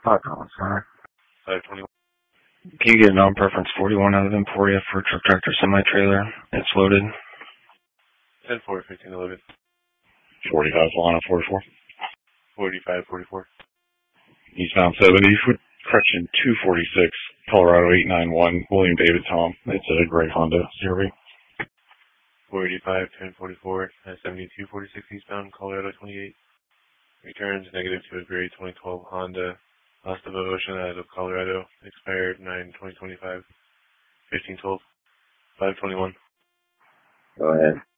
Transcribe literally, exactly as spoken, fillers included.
Five Collins, sorry. five twenty-one. Can you get a non-preference forty-one out of Emporia for a truck tractor semi-trailer? It's loaded. ten four, fifteen loaded. forty-five, Solana, forty-four. forty-five, forty-four. Eastbound seventy, correction, two forty-six, Colorado eight nine one, William David Tom. It's a gray Honda C R V. four eighty-five, ten forty-four, seventy-two forty-six eastbound, Colorado twenty-eight. Returns negative to a gray twenty twelve Honda Lost of Ocean out of Colorado. Expired nine twenty twenty-five. fifteen twelve. five twenty-one. Go ahead.